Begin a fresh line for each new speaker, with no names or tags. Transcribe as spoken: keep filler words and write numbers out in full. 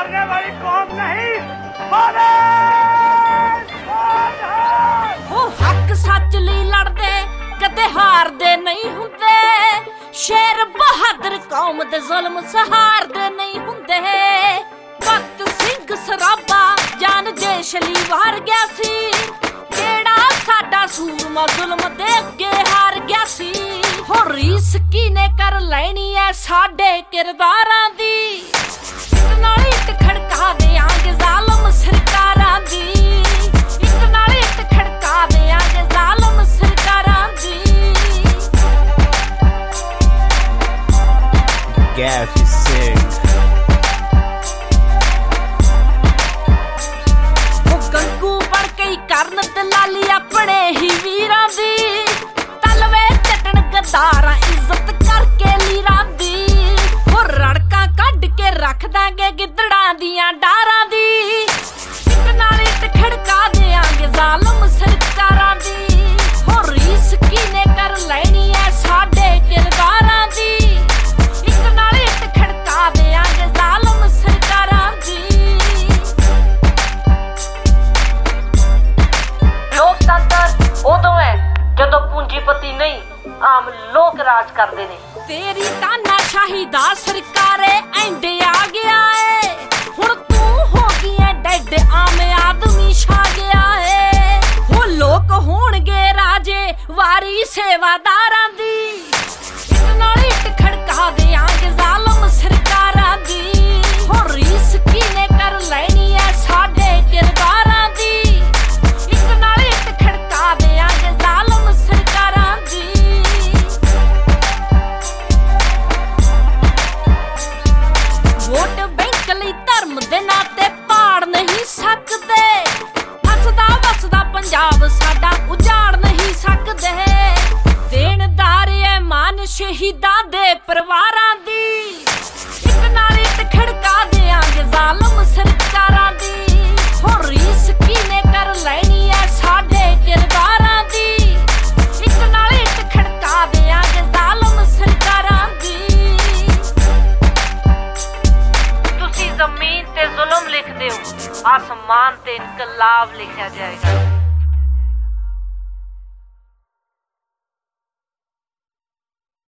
हारने वाली कौम नहीं,
वो हक सच ਲਈ ਲੜਦੇ ਕਦੇ ਹਾਰਦੇ ਨਹੀਂ ਹੁੰਦੇ। ਸ਼ੇਰ ਬਹਾਦਰ ਕੌਮ ਦੇ ਜ਼ੁਲਮ ਸਹਾਰਦੇ ਨਹੀਂ ਹੁੰਦੇ। ਭਗਤ ਸਿੰਘ ਸਰਾਭਾ ਜਾਨ ਦੇਸ਼ ਲਈ ਵਾਰ ਗਿਆ ਸੀ, ਜਿਹੜਾ ਸਾਡਾ ਸੂਰਮਾ ਜ਼ੁਲਮ ਦੇ ਅੱਗੇ ਹਾਰ ਗਿਆ ਸੀ। ਹੋ ਰੀਸ ਕਿਨੇ ਕਰ ਲੈਣੀ ਐ ਸਾਡੇ ਕਿਰਦਾਰਾਂ ਦੀ, ਇੱਕ ਨਾਲ ਇੱਟ ਖੜਕਾ ਦਿਆਂਗੇ ਜ਼ਾਲਮ ਸਰਕਾਰਾਂ ਦੀ, ਇੱਕ ਨਾਲ ਇੱਟ ਖੜਕਾ ਦਿਆਂਗੇ ਜ਼ਾਲਮ ਸਰਕਾਰਾਂ ਦੀ।
Gaffy Singh
ਗੰਗੂ ਬਣ ਕੇ ਕਰਨ ਦਲਾਲੀ ਆਪਣੇ ਹੀ ਵੀਰਾਂ ਦੀ, ਤਲਵੇ ਚੱਟਣ ਗਦਾਰਾਂ ਇੱਜ਼ਤ ਕਰਕੇ ਲੀਰਾਂ ਦੀ। ਹੋ ਰੜਕਾਂ ਕੱਢ ਕੇ ਰੱਖ ਦਾਂਗੇ ਗਿੱਦੜਾਂ ਦੀਆਂ ਡਾਰਾਂ ਦੀ, ਇੱਕ ਨਾਲ ਇੱਟ ਖੜਕਾ ਦਿਆਂਗੇ ਜ਼ਾਲਮ ਸਰਕਾਰਾਂ ਦੀ। ਹੋ ਰੀਸ ਕਿਨੇ ਕਰ ਲੈਣੀ ਐ ਸਾਡੇ ਕਿਰਦਾਰਾਂ ਦੀ, ਇੱਕ ਨਾਲ ਇੱਟ ਖੜਕਾ ਦਿਆਂਗੇ ਜ਼ਾਲਮ ਸਰਕਾਰਾਂ ਦੀ। ਲੋਕਤੰਤਰ ਉਦੋਂ ਹੈ ਜਦੋਂ ਪੂੰਜੀਪਤੀ ਨਹੀਂ ਆਮ ਲੋਕ ਰਾਜ ਕਰਦੇ ਨੇ। ਤੇਰੀ ਤਾਨਾਸ਼ਾਹੀ ਦਾ ਸਰਕਾਰੇ ਐਂਡ ਆ ਗਿਆ ਏ, ਹੁਣ ਤੂੰ ਹੋ ਗਈ ਐ ਡੈਡ ਆਮ ਆਦਮੀ ਛਾ ਗਿਆ ਏ। ਉਹ ਲੋਕ ਹੋਣਗੇ ਰਾਜੇ ਵਾਰੀ ਸੇਵਾਦਾਰਾਂ ਦੀ, ਇੱਕ ਨਾਲ ਇੱਟ ਖੜਕਾ ਦਿਆਂਗੇ ਜ਼ਾਲਮ ਸਰਕਾਰਾਂ ਦੀ। ਹੋ ਰੀਸ ਕਿਨੇ ਕਰ ਲੈਣੀ ਐ ਸਾਡੇ ਕਿਰਦਾਰਾਂ ਦੀ, ਇੱਕ ਨਾਲ ਇੱਟ ਖੜਕਾ ਦਿਆਂਗੇ ਜ਼ਾਲਮ ਸਰਕਾਰਾਂ ਦੀ। ਵੋਟ ਬੈਂਕ ਲਈ ਧਰਮ ਦੇ ਨਾਂ ਤੇ ਪਾੜ ਨਹੀਂ ਸਕਦੇ, ਹੱਸਦਾ ਵਸਦਾ ਪੰਜਾਬ ਸਾਡਾ ਉਜਾੜ ਨਹੀਂ ਸਕਦੇ। ਦੇਣਦਾਰ ਐ ਮਾਨ ਸ਼ਹੀਦਾਂ ਦੇ ਪਰਿਵਾਰਾਂ ਦੀ, ਇੱਕ ਨਾਲ ਇੱਟ ਖੜਕਾ ਦਿਆਂਗੇ ਜ਼ਾਲਮ ਸਰਕਾਰਾਂ ਦੀ। ਹੋ ਰੀਸ ਕਿਨੇ ਕਰ ਲੈਣੀ ਐ ਸਾਡੇ ਕਿਰਦਾਰਾਂ ਦੀ, ਇੱਕ ਨਾਲ ਇੱਟ ਖੜਕਾ ਦਿਆਂਗੇ ਜ਼ਾਲਮ ਸਰਕਾਰਾਂ ਦੀ। ਤੁਸੀਂ ਜ਼ਮੀਨ ਤੇ ਜ਼ੁਲਮ ਲਿਖਦੇ ਹੋ, ਆਸਮਾਨ ਤੇ ਇਨਕਲਾਬ ਲਿਖਿਆ ਜਾਏਗਾ।